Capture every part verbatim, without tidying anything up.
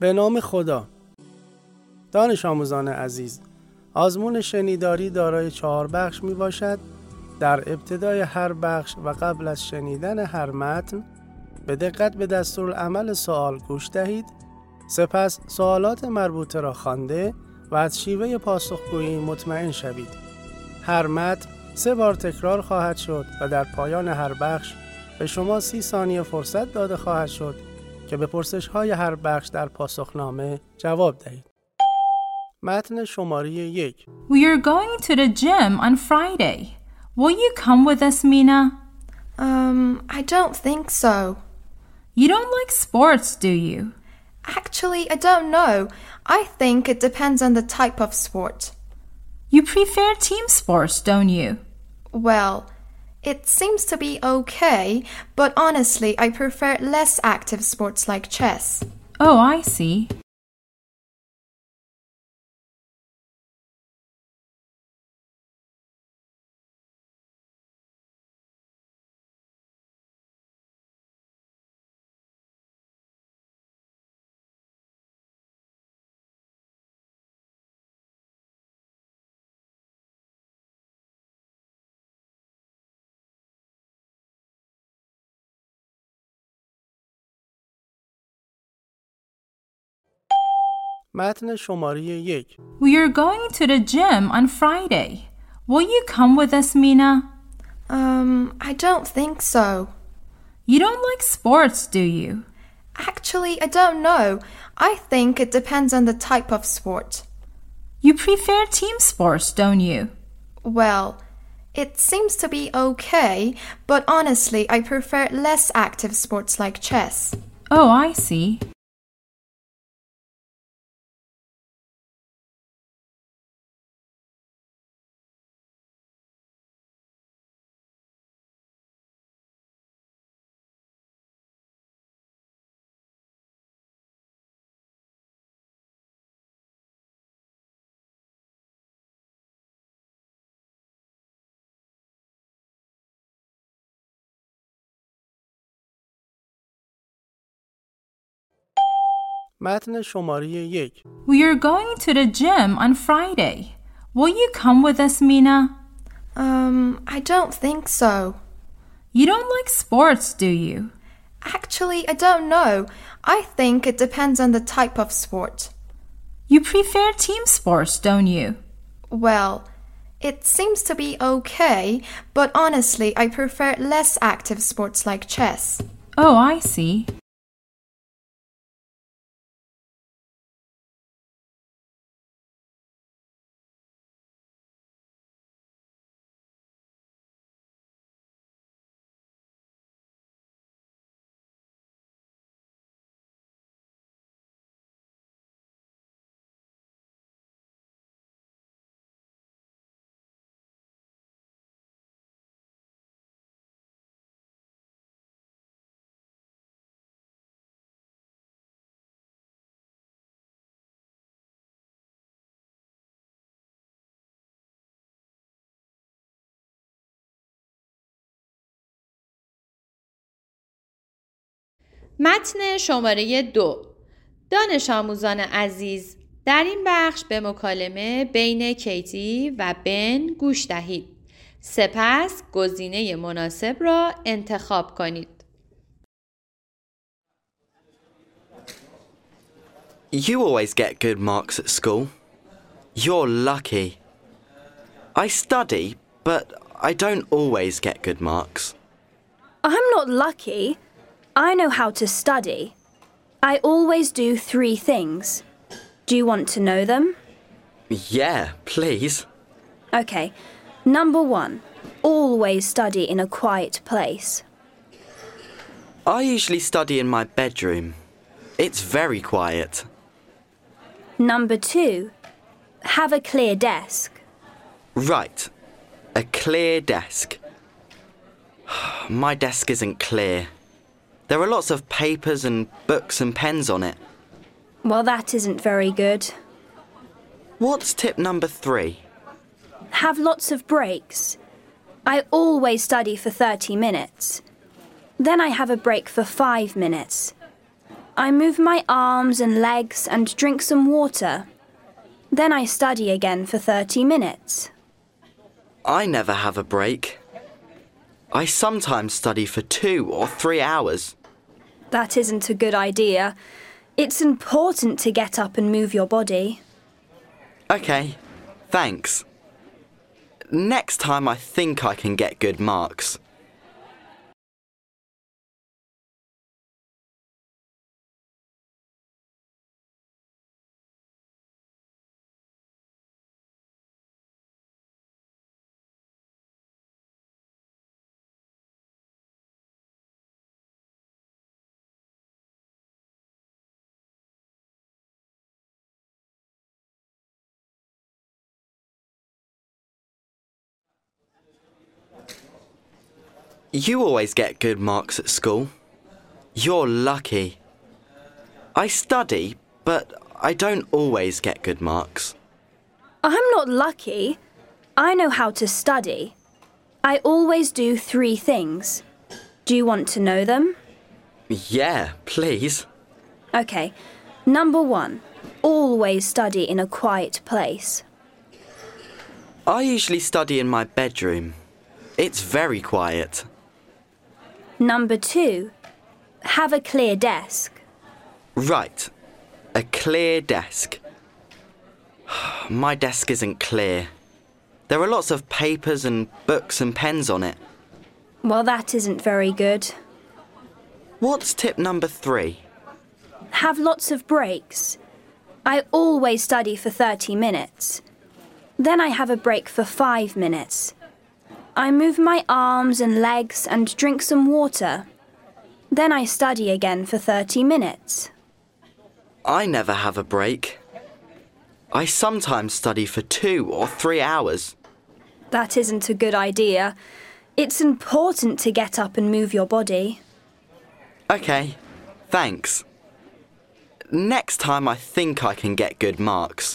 به نام خدا. دانش آموزان عزیز، آزمون شنیداری دارای چهار بخش می باشد. در ابتدای هر بخش و قبل از شنیدن هر متن به دقت به دستورالعمل سوال گوش دهید. سپس سوالات مربوطه را خوانده و از شیوه پاسخگویی مطمئن شوید. هر متن سه بار تکرار خواهد شد و در پایان هر بخش به شما سی ثانیه فرصت داده خواهد شد که به پرسش‌های هر بخش در پاسخنامه جواب دهید. متن شماره یک. We are going to the gym on Friday. Will you come with us, Mina? Um, I don't think so. You don't like sports, do you? Actually, I don't know. I think it depends on the type of sport. You prefer team sports, don't you? Well, it seems to be okay, but honestly, I prefer less active sports like chess. Oh, I see. متن شماره یک. We are going to the gym on Friday. Will you come with us, Mina? Um, I don't think so. You don't like sports, do you? Actually, I don't know. I think it depends on the type of sport. You prefer team sports, don't you? Well, it seems to be okay, but honestly, I prefer less active sports like chess. Oh, I see. متن شماره یک. We are going to the gym on Friday. Will you come with us, Mina? Um, I don't think so. You don't like sports, do you? Actually, I don't know. I think it depends on the type of sport. You prefer team sports, don't you? Well, it seems to be okay, but honestly, I prefer less active sports like chess. Oh, I see. متن شماره دو. دانش آموزان عزیز، در این بخش به مکالمه بین کیتی و بن گوش دهید. سپس گزینه مناسب را انتخاب کنید. You always get good marks at school. You're lucky. I study, but I don't always get good marks. I'm not lucky. I know how to study. I always do three things. Do you want to know them? Yeah, please. Okay. Number one, always study in a quiet place. I usually study in my bedroom. It's very quiet. Number two, have a clear desk. Right. A clear desk. My desk isn't clear. There are lots of papers and books and pens on it. Well, that isn't very good. What's tip number three? Have lots of breaks. I always study for thirty minutes. Then I have a break for five minutes. I move my arms and legs and drink some water. Then I study again for thirty minutes. I never have a break. I sometimes study for two or three hours. That isn't a good idea. It's important to get up and move your body. Okay, thanks. Next time I think I can get good marks. You always get good marks at school. You're lucky. I study, but I don't always get good marks. I'm not lucky. I know how to study. I always do three things. Do you want to know them? Yeah, please. Okay. Number one, always study in a quiet place. I usually study in my bedroom. It's very quiet. Number two, have a clear desk. Right. A clear desk. My desk isn't clear. There are lots of papers and books and pens on it. Well, that isn't very good. What's tip number three? Have lots of breaks. I always study for thirty minutes. Then I have a break for five minutes. I move my arms and legs and drink some water. Then I study again for thirty minutes. I never have a break. I sometimes study for two or three hours. That isn't a good idea. It's important to get up and move your body. Okay, thanks. Next time I think I can get good marks.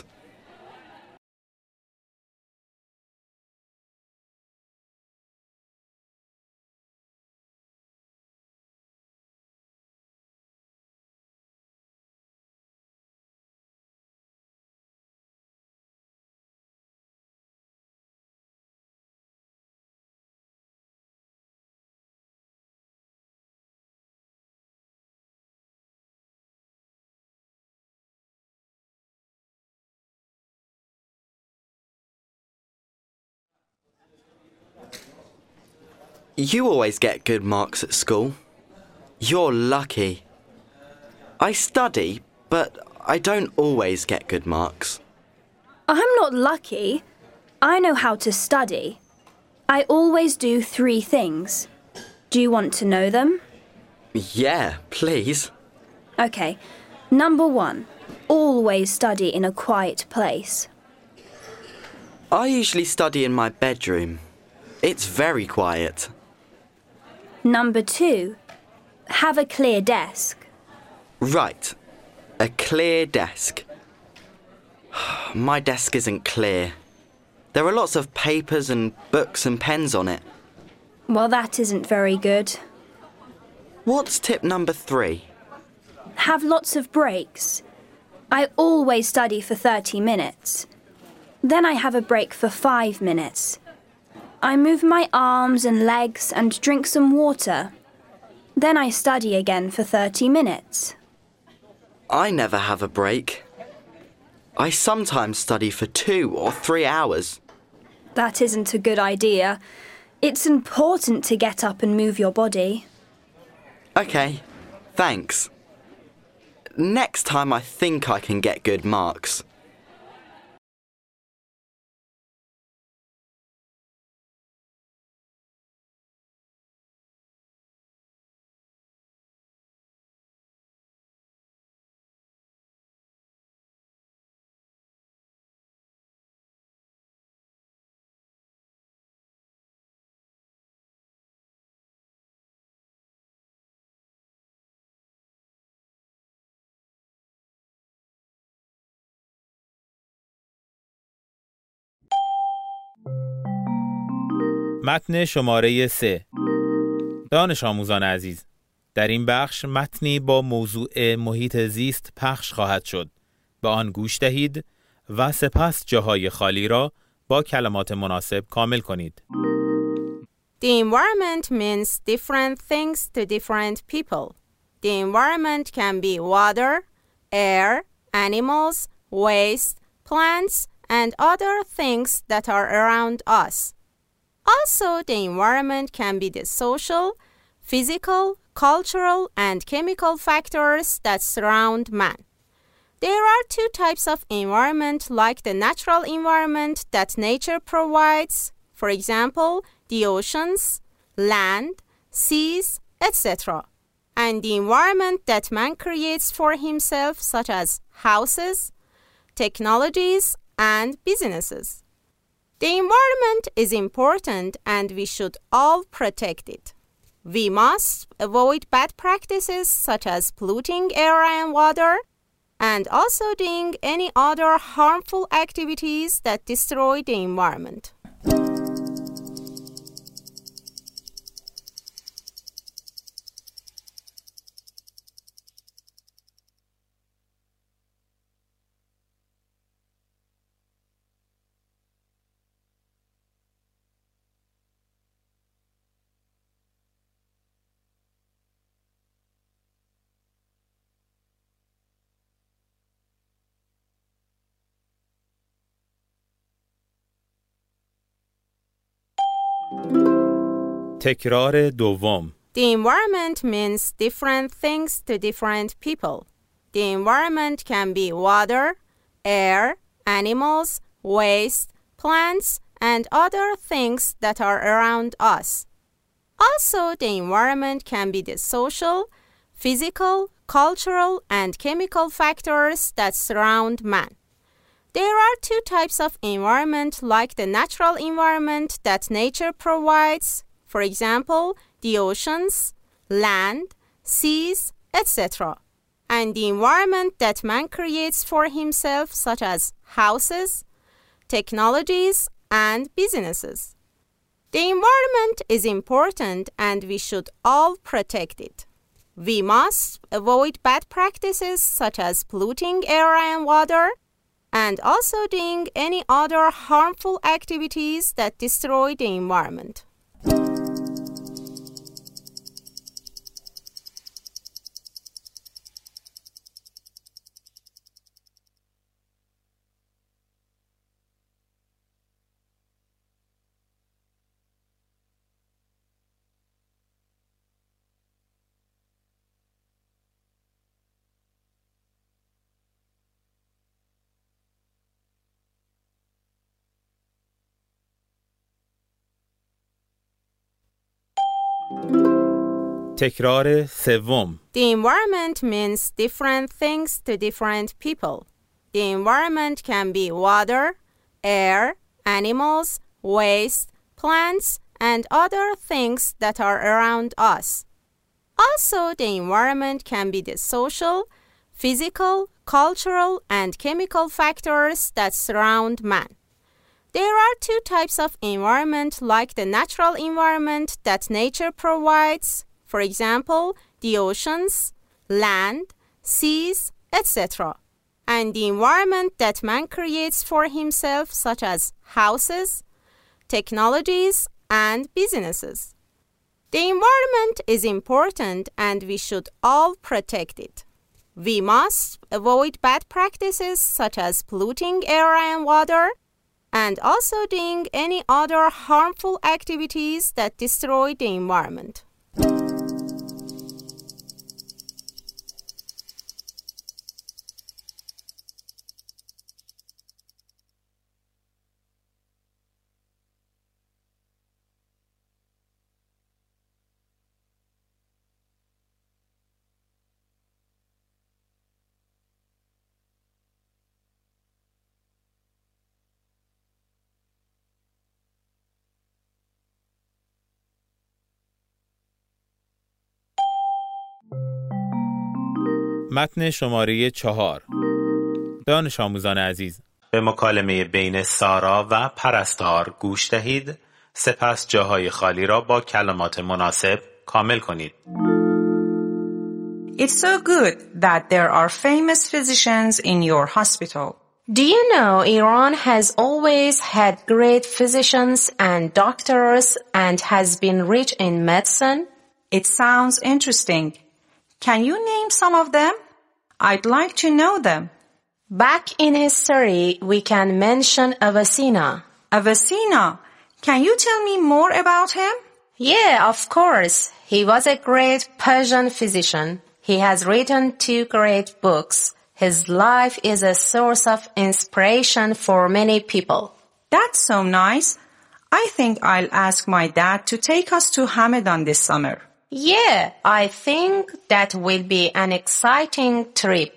You always get good marks at school. You're lucky. I study, but I don't always get good marks. I'm not lucky. I know how to study. I always do three things. Do you want to know them? Yeah, please. Okay. Number one, always study in a quiet place. I usually study in my bedroom. It's very quiet. Number two, have a clear desk. Right. A clear desk. My desk isn't clear. There are lots of papers and books and pens on it. Well, that isn't very good. What's tip number three? Have lots of breaks. I always study for thirty minutes. Then I have a break for five minutes. I move my arms and legs and drink some water. Then I study again for thirty minutes. I never have a break. I sometimes study for two or three hours. That isn't a good idea. It's important to get up and move your body. Okay, thanks. Next time I think I can get good marks. متن شماره سه. دانش آموزان عزیز، در این بخش متنی با موضوع محیط زیست پخش خواهد شد. به آن گوش دهید و سپس جاهای خالی را با کلمات مناسب کامل کنید. The environment means different things to different people. The environment can be water, air, animals, waste, plants, and other things that are around us. Also, the environment can be the social, physical, cultural, and chemical factors that surround man. There are two types of environment, like the natural environment that nature provides, for example, the oceans, land, seas, et cetera, and the environment that man creates for himself, such as houses, technologies, and businesses. The environment is important and we should all protect it. We must avoid bad practices such as polluting air and water, and also doing any other harmful activities that destroy the environment. تکرار دوم. The environment means different things to different people. The environment can be water, air, animals, waste, plants, and other things that are around us. Also, the environment can be the social, physical, cultural, and chemical factors that surround man. There are two types of environment, like the natural environment that nature provides, for example, the oceans, land, seas, et cetera, and the environment that man creates for himself, such as houses, technologies, and businesses. The environment is important and we should all protect it. We must avoid bad practices such as polluting air and water, and also doing any other harmful activities that destroy the environment. تکرار سوم. The environment means different things to different people. The environment can be water, air, animals, waste, plants, and other things that are around us. Also, the environment can be the social, physical, cultural, and chemical factors that surround man. There are two types of environment, like the natural environment that nature provides, for example, the oceans, land, seas, et cetera, and the environment that man creates for himself, such as houses, technologies, and businesses. The environment is important and we should all protect it. We must avoid bad practices such as polluting air and water, and also doing any other harmful activities that destroy the environment. متن شماره چهار. دانش آموزان عزیز، به مکالمه بین سارا و پرستار گوش دهید، سپس جاهای خالی را با کلمات مناسب کامل کنید. It's so good that there are famous physicians in your hospital. Do you know Iran has always had great physicians and doctors and has been rich in medicine? It sounds interesting. Can you name some of them? I'd like to know them. Back in history, we can mention Avicenna. Avicenna, can you tell me more about him? Yeah, of course. He was a great Persian physician. He has written two great books. His life is a source of inspiration for many people. That's so nice. I think I'll ask my dad to take us to Hamadan this summer. Yeah, I think that will be an exciting trip.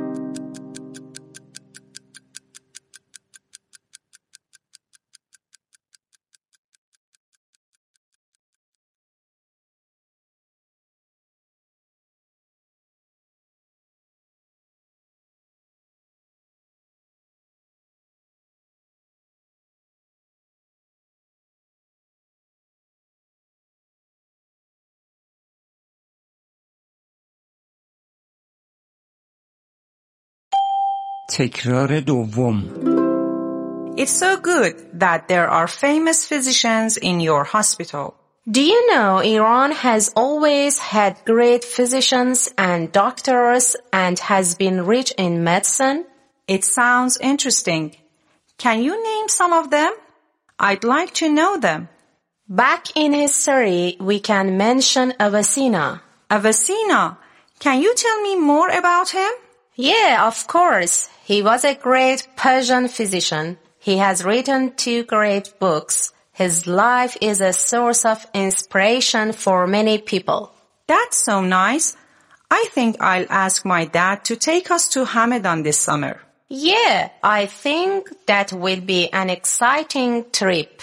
تکرار دوم. It's so good that there are famous physicians in your hospital. Do you know Iran has always had great physicians and doctors and has been rich in medicine? It sounds interesting. Can you name some of them? I'd like to know them. Back in history, we can mention Avicenna. Avicenna, can you tell me more about him? Yeah, of course. He was a great Persian physician. He has written two great books. His life is a source of inspiration for many people. That's so nice. I think I'll ask my dad to take us to Hamadan this summer. Yeah, I think that will be an exciting trip.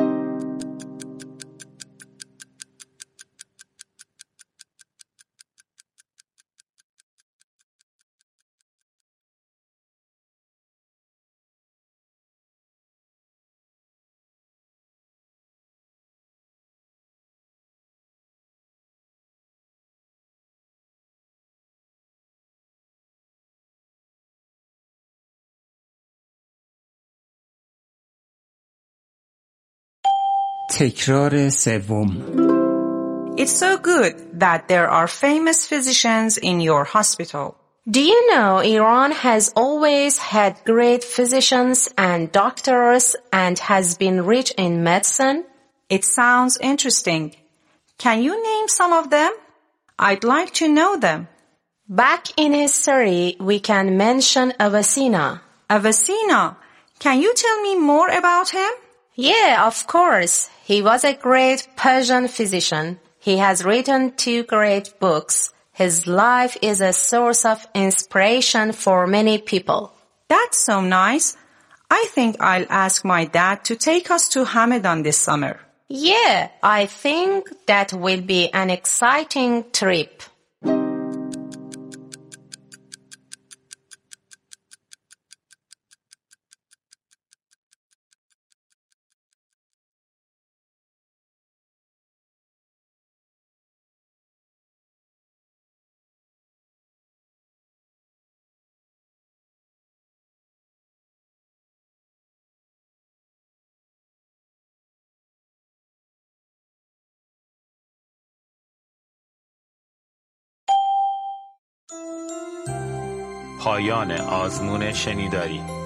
تکرار سوم. It's so good that there are famous physicians in your hospital. Do you know Iran has always had great physicians and doctors and has been rich in medicine? It sounds interesting. Can you name some of them? I'd like to know them. Back in history, we can mention Avicenna. Avicenna, can you tell me more about him? Yeah, of course. He was a great Persian physician. He has written two great books. His life is a source of inspiration for many people. That's so nice. I think I'll ask my dad to take us to Hamadan this summer. Yeah, I think that will be an exciting trip. پایان آزمون شنیداری.